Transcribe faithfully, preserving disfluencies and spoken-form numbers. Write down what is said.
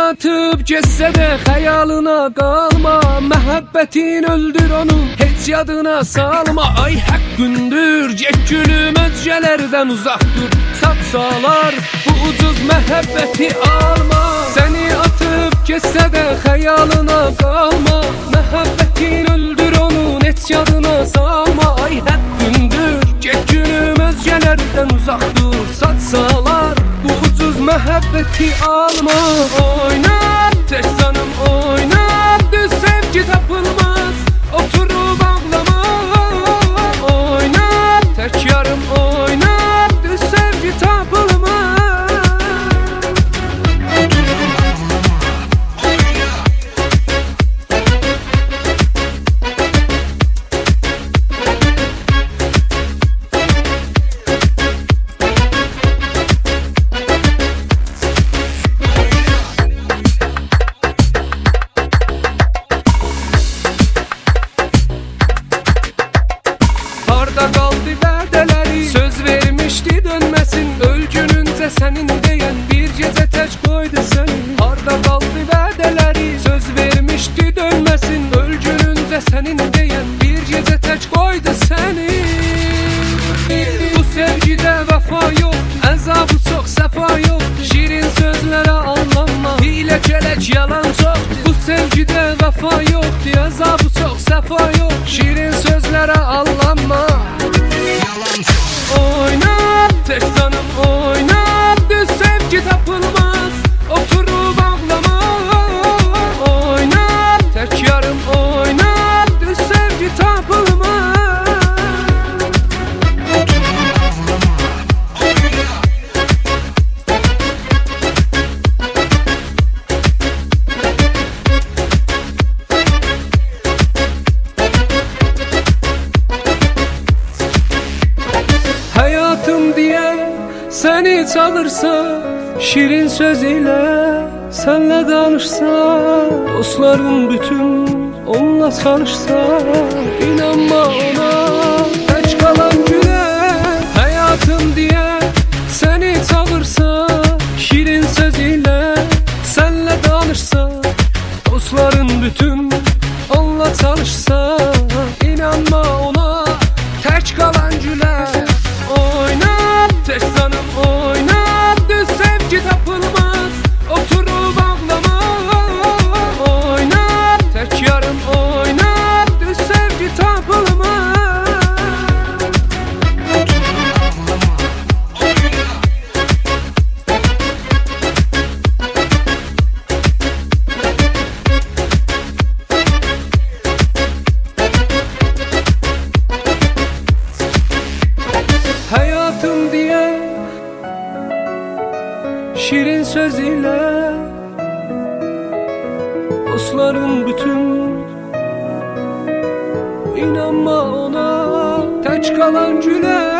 atıp geçsə də xəyalına qalma. Məhəbbətin öldür onu, heç yadına salma. Ay haqqındır, get gülüm özgələrdən uzaq dur. Satsalar bu ucuz məhəbbəti alma. Səni atıp geçsə də xəyalına qalma. Məhəbbətin öldür onu, heç yadına salma. Ay haqqındır, get gülüm özgələrdən uzaq dur. Satsalar bu ucuz məhəbbəti alma. Oynat tək canım oynat, düz sevgi tapılmaz, oturub ağlama. Oynat tək yarım oynat, düz sevgi tapılmaz. Qaldı vədələri, söz vermişdi dönməsin. Ölgününcə sənin deyən bir gecə tək qoydu səni. Harda qaldı vədələri, söz vermişdi dönməsin. Ölgününcə sənin deyən bir gecə tək qoydu səni. Bu sevgidə vəfa yox, əzabı çox, səfa yox. Şirin sözlərə allanma, hilə gələk yalan çoxdur. Bu sevgidə vəfa yoxdur, əzabı çox, səfa yox. Şirin sözlərə allanma. Oynat tək canım oynat, düz sevgi tapılmaz, oturub ağlama. Oynat tək yarım oynat, düz sevgi tapılmaz. Hayatım diye seni çalırsa, şirin söz ile senle danışsa, dostların bütün onunla çalışsa, inanma ona tək kalan güne. Hayatım diye seni çalırsa, şirin söz ile senle danışsa, dostların bütün onunla çalışsa, inanma ona tək kalan güne. Oynat tək canım oynat, düz sevgi tapılmaz, oturub ağlama. Oynat tək yarım oynat, düz sevgi tapılmaz. Hayatım diye şirin söz ile dostların bütün, inanma ona tək kalan güne.